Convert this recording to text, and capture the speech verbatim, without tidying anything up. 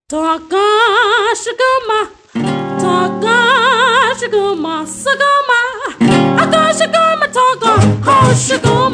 Talking sugar ma, talking sugar ma, sugar ma, I got sugar ma, talking oh sugar.